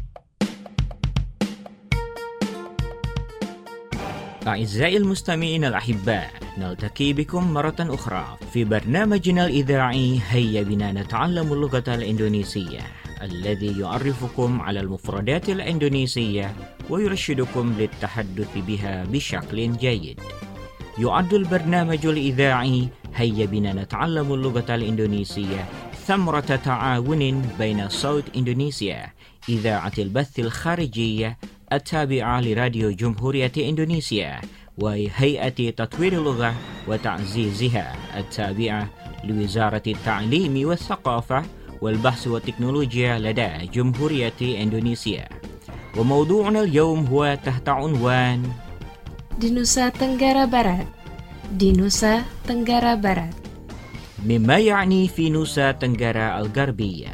[SPEAKER 7] أعزائي المستمعين الأحباء، نلتقي بكم مرة أخرى في برنامجنا الإذاعي هيا بنا نتعلم اللغة الإندونيسية، الذي يعرفكم على المفردات الإندونيسية ويرشدكم للتحدث بها بشكل جيد. يعد البرنامج الإذاعي هيا بنا نتعلم اللغة الإندونيسية ثمرة تعاون بين صوت إندونيسيا إذاعة البث الخارجية التابعة لراديو جمهورية إندونيسيا وهيئة تطوير اللغة وتعزيزها التابعة لوزارة التعليم والثقافة والبحث والتكنولوجيا لدى جمهورية إندونيسيا. وموضوعنا اليوم هو تحت عنوان
[SPEAKER 12] di Nusa Tenggara Barat. Di Nusa Tenggara Barat.
[SPEAKER 7] مما يعني في نوسا تنغرا الغربية.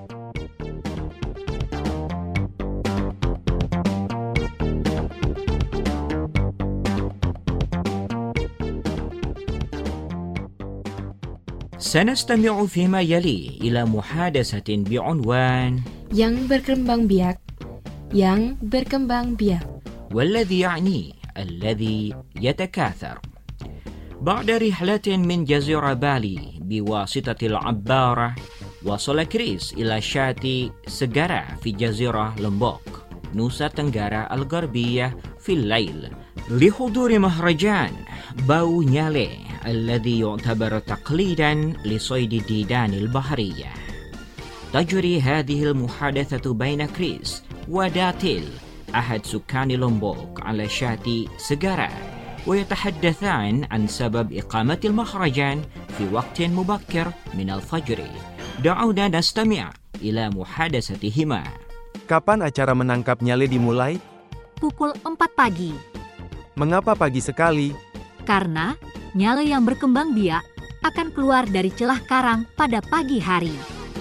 [SPEAKER 7] سنستمع فيما يلي إلى محادثة بعنوان
[SPEAKER 12] yang berkembang biak. Yang berkembang biak.
[SPEAKER 7] والذي يعني الذي يتكاثر. بعد رحلة من جزيرة بالي بواسطة العبارة، وصل كريس إلى شاطئ سجارة في جزيرة لومبوك نوسا تنغرا الغربية في الليل لحضور مهرجان باو نيالي الذي يعتبر تقليدا لصيد الديدان البحرية. تجري هذه المحادثة بين كريس وداتيل أحد سكان لومبوك على شاطئ سجارة، ويتحدثان عن سبب إقامة المهرجان في وقت مبكر من الفجر. دعونا نستمع إلى محادثتهما.
[SPEAKER 13] Kapan acara menangkap nyale dimulai?
[SPEAKER 14] Pukul empat pagi.
[SPEAKER 13] Mengapa pagi sekali?
[SPEAKER 14] Karena nyale yang berkembang biak akan keluar dari celah karang pada pagi hari.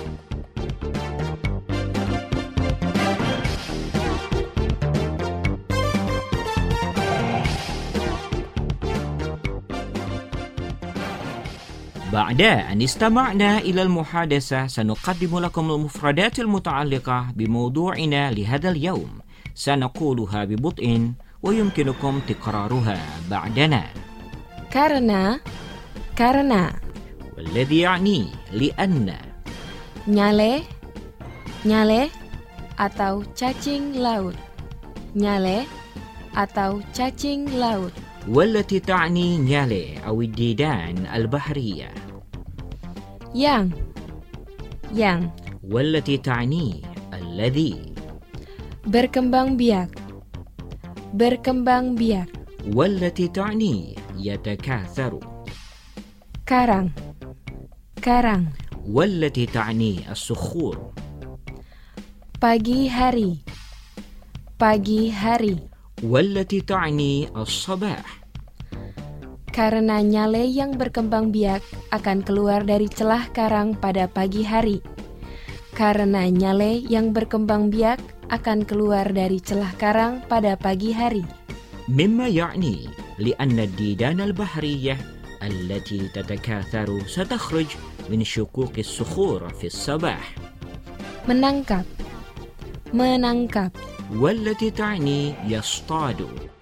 [SPEAKER 7] بعد أن استمعنا إلى المحادثة سنقدم لكم المفردات المتعلقة بموضوعنا لهذا اليوم. سنقولها ببطء ويمكنكم تكرارها بعدنا.
[SPEAKER 12] Karena, karena.
[SPEAKER 7] والذي يعني لأن.
[SPEAKER 12] Nyale, nyale atau cacing laut. Nyale atau cacing laut.
[SPEAKER 7] والتي تعني نيالي أو الديدان البحرية.
[SPEAKER 12] yang yang
[SPEAKER 7] والتي تعني الذي.
[SPEAKER 12] berkembang biak berkembang biak
[SPEAKER 7] والتي تعني يتكاثر.
[SPEAKER 12] karang karang
[SPEAKER 7] والتي تعني الصخور.
[SPEAKER 12] pagi hari, pagi hari.
[SPEAKER 7] والتي تعني الصباح.
[SPEAKER 12] Karena nyale yang berkembang biak akan keluar dari celah karang pada pagi hari. Karena nyale yang berkembang biak akan keluar dari celah karang pada pagi hari.
[SPEAKER 7] مما يعني لأن الديدان البحرية التي تتكاثر ستخرج من شقوق الصخور في الصباح.
[SPEAKER 12] Menangkap, menangkap.
[SPEAKER 7] والتي تعني يصطاد.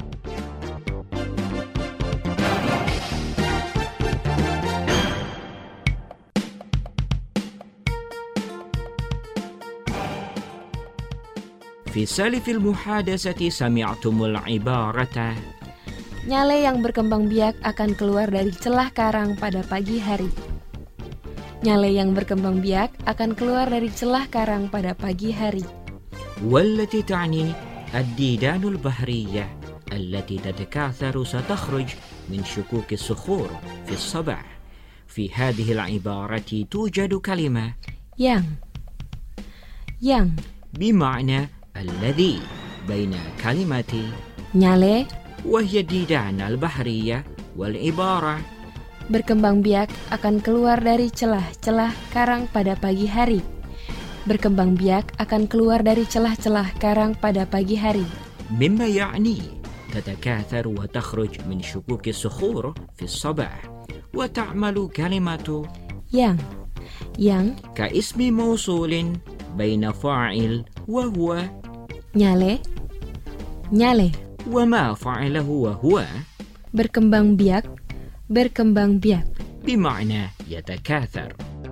[SPEAKER 7] في سالف المحادثة سمعتم العبارة
[SPEAKER 12] Nyale yang berkembang biak akan keluar dari celah karang pada pagi hari. Nyale yang berkembang biak akan keluar dari celah karang pada pagi hari.
[SPEAKER 7] والتي تعني الديدان البحرية التي تتكاثر ستخرج من شقوق الصخور في الصباح. في هذه العبارة توجد كلمة
[SPEAKER 12] yang yang
[SPEAKER 7] بمعنى الذي بين كلمة
[SPEAKER 12] nyale
[SPEAKER 7] وهي الديدان البحرية والعبارة
[SPEAKER 12] berkembang biak akan keluar dari celah-celah karang pada pagi hari. Berkembang biak akan keluar dari celah-celah karang pada pagi hari.
[SPEAKER 7] مما يعني تتكاثر وتخرج من شقوق الصخور في الصباح. وتعمل كلمة
[SPEAKER 12] yang yang
[SPEAKER 7] كاسم موصول بين فاعل وهو
[SPEAKER 12] nyale nyale
[SPEAKER 7] وما فعله وهو
[SPEAKER 12] berkembang biak berkembang biak
[SPEAKER 7] بمعنى يتكاثر.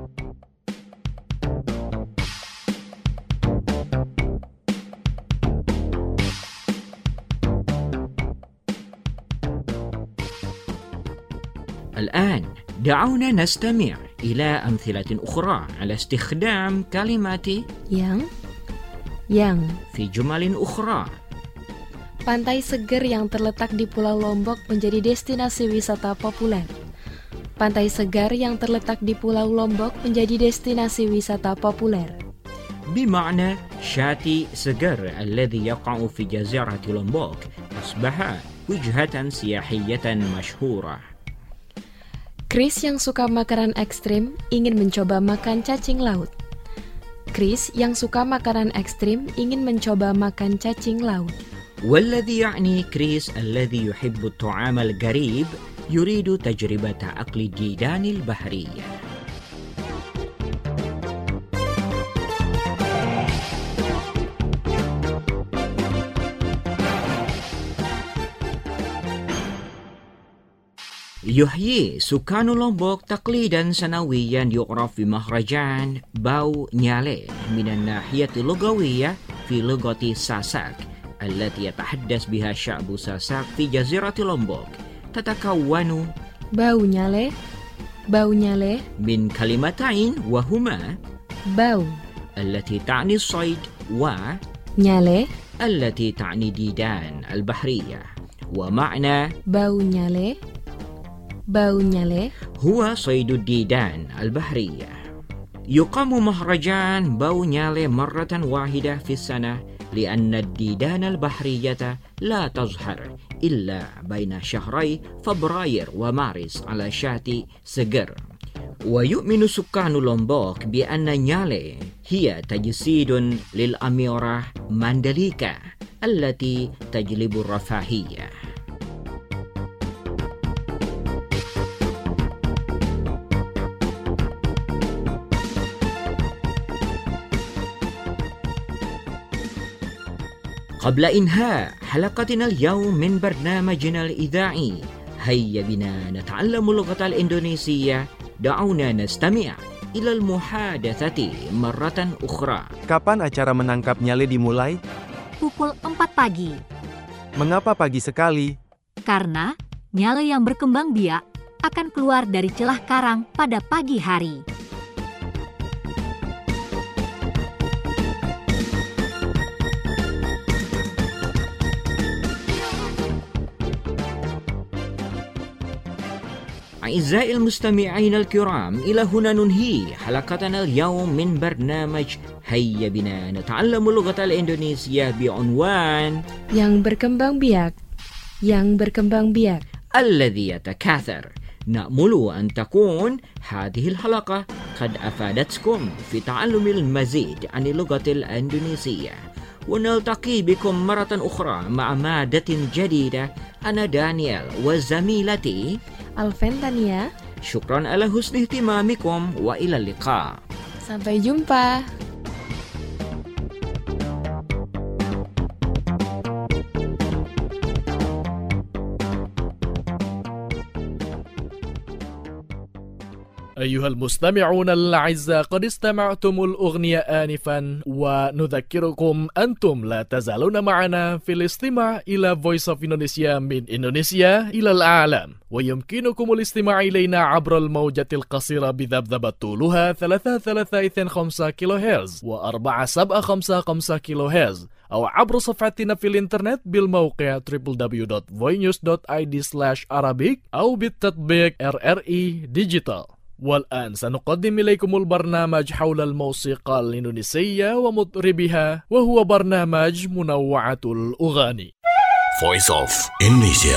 [SPEAKER 7] الآن دعونا نستمع إلى أمثلة أخرى على استخدام كلمات
[SPEAKER 12] yang yang
[SPEAKER 7] في جمل أخرى.
[SPEAKER 12] Pantai seger yang terletak di Pulau Lombok menjadi destinasi wisata populer. Pantai segar yang terletak di Pulau Lombok menjadi destinasi wisata populer.
[SPEAKER 7] بمعنى شاطئ سجر الذي يقع في جزيرة لومبوك أصبح وجهة سياحية مشهورة.
[SPEAKER 12] Chris yang suka makanan ekstrim ingin mencoba makan cacing laut. Chris yang suka makanan ekstrim ingin mencoba makan cacing laut.
[SPEAKER 7] والذي يعني كريس الذي يحب الطعام الغريب يريد تجربة أكل الديدان البحرية. يحيي سكان لومبوك تقليدا سنويا يعرف بمهرجان باو نيالي من الناحية اللغوية في لغة ساساك التي يتحدث بها شعب ساساك في جزيرة لومبوك. تتكون
[SPEAKER 12] باو نيالي باو نيالي
[SPEAKER 7] من كلمتين وهما
[SPEAKER 12] باو
[SPEAKER 7] التي تعني الصيد و
[SPEAKER 12] نيالي
[SPEAKER 7] التي تعني ديدان البحرية. ومعنى
[SPEAKER 12] باو نيالي باو نيالي
[SPEAKER 7] هو صيد الديدان البحرية. يقام مهرجان باو نيالي مرة واحدة في السنة لأن الديدان البحرية لا تظهر إلا بين شهري فبراير ومارس على شاطئ سجر. ويؤمن سكان لومبوك بأن نيالي هي تجسيد للأميرة ماندليكا التي تجلب الرفاهية. قبل إنهاء حلقتنا اليوم من برنامجنا الإذاعي هيا بنا نتعلم اللغة الإندونيسية. دعونا نستمع إلى المحادثة مرة أخرى.
[SPEAKER 13] Kapan acara menangkap nyale dimulai?
[SPEAKER 14] Pukul empat pagi.
[SPEAKER 13] Mengapa pagi sekali?
[SPEAKER 14] Karena nyale yang berkembang biak akan keluar dari celah karang pada pagi hari.
[SPEAKER 7] أعزائي المستمعين الكرام، إلى هنا ننهي حلقتنا اليوم من برنامج هيا بنا نتعلم اللغة الإندونيسية بعنوان
[SPEAKER 12] Yang berkembang biak, yang berkembang biak.
[SPEAKER 7] الذي يتكاثر. نأمل أن تكون هذه الحلقة قد أفادتكم في تعلم المزيد عن اللغة الإندونيسية، ونلتقي بكم مرة أخرى مع مادة جديدة. أنا دانيال وزميلتي
[SPEAKER 12] Alventania.
[SPEAKER 7] شكرا على حسن اهتمامكم وإلى اللقاء.
[SPEAKER 12] Sampai jumpa.
[SPEAKER 1] أيها المستمعون الأعزاء، قد استمعتم الأغنية آنفا، ونذكركم أنتم لا تزالون معنا في الاستماع إلى Voice of Indonesia من إندونيسيا إلى العالم، ويمكنكم الاستماع إلينا عبر الموجة القصيرة بذبذبة طولها ثلاثة ثلاثة اثنين خمسة كيلو هرتز وأربعة سبعة خمسة خمسة كيلو هرتز، أو عبر صفحتنا في الإنترنت بالموقع دبليو دبليو دبليو دوت voinews دوت آي دي سلاش arabic أو بالتطبيق آر آر إي Digital. والآن سنقدم إليكم البرنامج حول الموسيقى الإندونيسية ومطربها، وهو برنامج منوعة الأغاني.
[SPEAKER 9] Voice of Indonesia.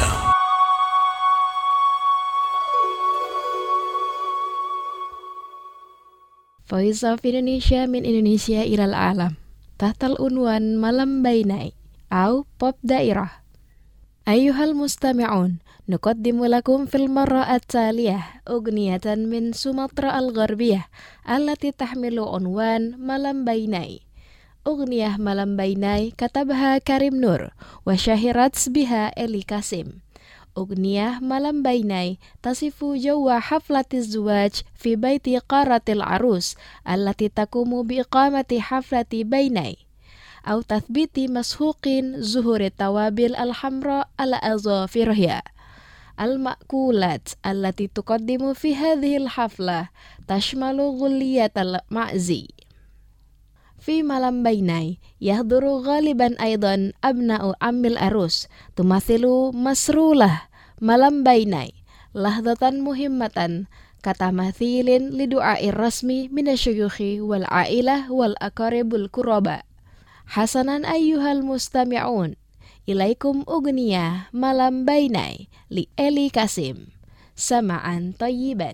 [SPEAKER 12] Voice of Indonesia من إندونيسيا إلى العالم تحت العنوان ملم بيناي أو بوب دائرة. أيها المستمعون، نقدم لكم في المرة التالية أغنية من سومطرة الغربية التي تحمل عنوان ملم بيناي. أغنية ملم بيناي كتبها كريم نور وشهرت بها إلي كاسيم. أغنية ملم بيناي تصف جو حفلة الزواج في بيت قارة العروس التي تقوم بإقامة حفلة بيناي أو تثبيت مسحوق ظهور التوابل الحمراء على أظافرها. المأكولات التي تقدم في هذه الحفلة تشمل غلية المعزي. في ملم بيناي يحضر غالبا أيضا أبناء عم العروس، تمثل مسرولة ملم بيناي لحظة مهمة كتمثيل لدعاء الرسمي من الشيوخ والعائلة والأقارب القرباء. حسنا أيها المستمعون، إليكم أغنية ملم بيناي لإلي كاسيم. سمعا طيبا.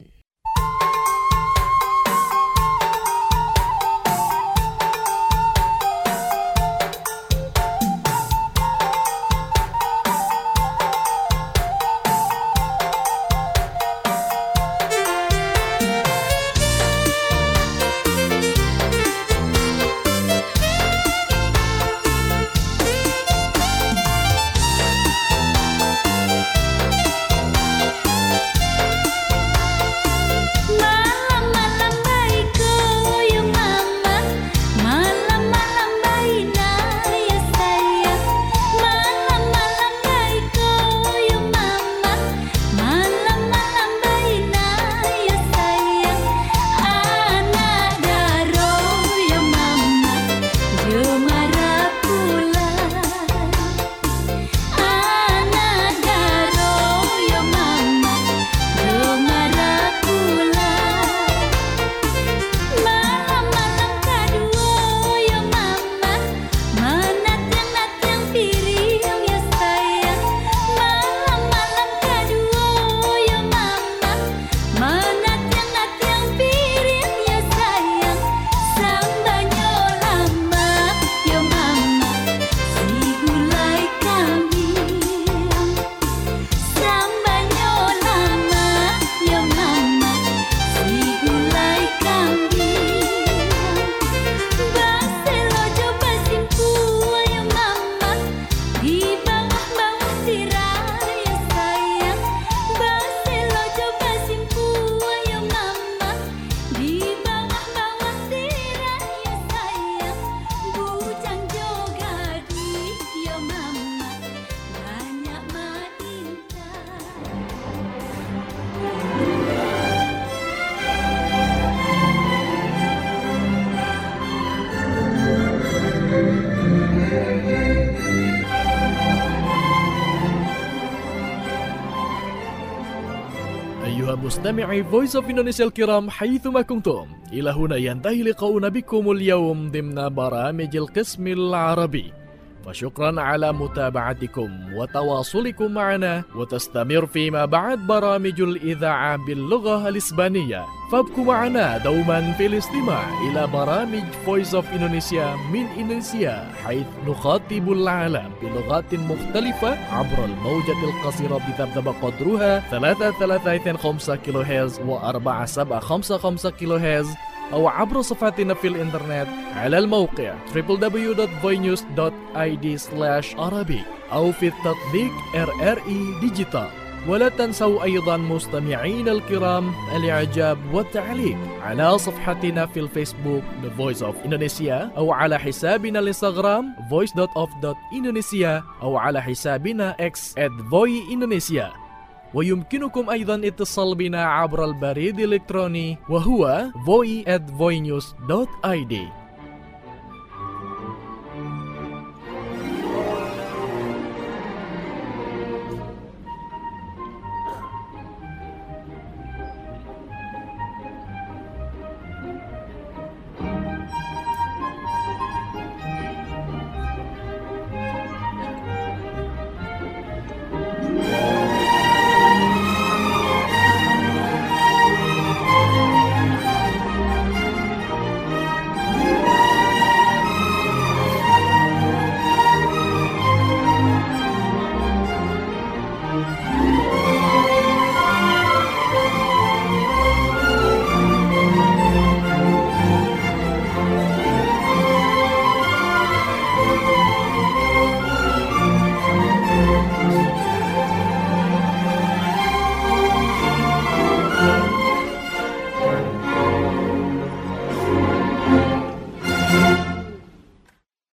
[SPEAKER 1] مستمعي Voice of Indonesia الكرام حيثما كنتم، إلى هنا ينتهي لقاؤنا بكم اليوم ضمن برامج القسم العربي، فشكرا على متابعتكم وتواصلكم معنا، وتستمر فيما بعد برامج الإذاعة باللغة الإسبانية، فابقوا معنا دوما في الاستماع إلى برامج Voice of Indonesia من إندونيسيا، حيث نخاطب العالم بلغات مختلفة عبر الموجة القصيرة بذبذب قدرها ثلاثة ثلاثة اثنين خمسة كيلو هرتز وأربعة سبعة خمسة خمسة كيلو هرتز، أو عبر صفحتنا في الإنترنت على الموقع دبليو دبليو دبليو دوت فوي نيوز دوت آي دي سلاش عربي أو في التطبيق آر آر إي ديجيتال. ولا تنسوا أيضا مستمعين الكرام الإعجاب والتعليق على صفحتنا في الفيسبوك The Voice of Indonesia، أو على حسابنا الانستغرام voice dot of dot indonesia، أو على حسابنا X at voy indonesia. ويمكنكم أيضا اتصال بنا عبر البريد الإلكتروني وهو voy at voy news dot I D.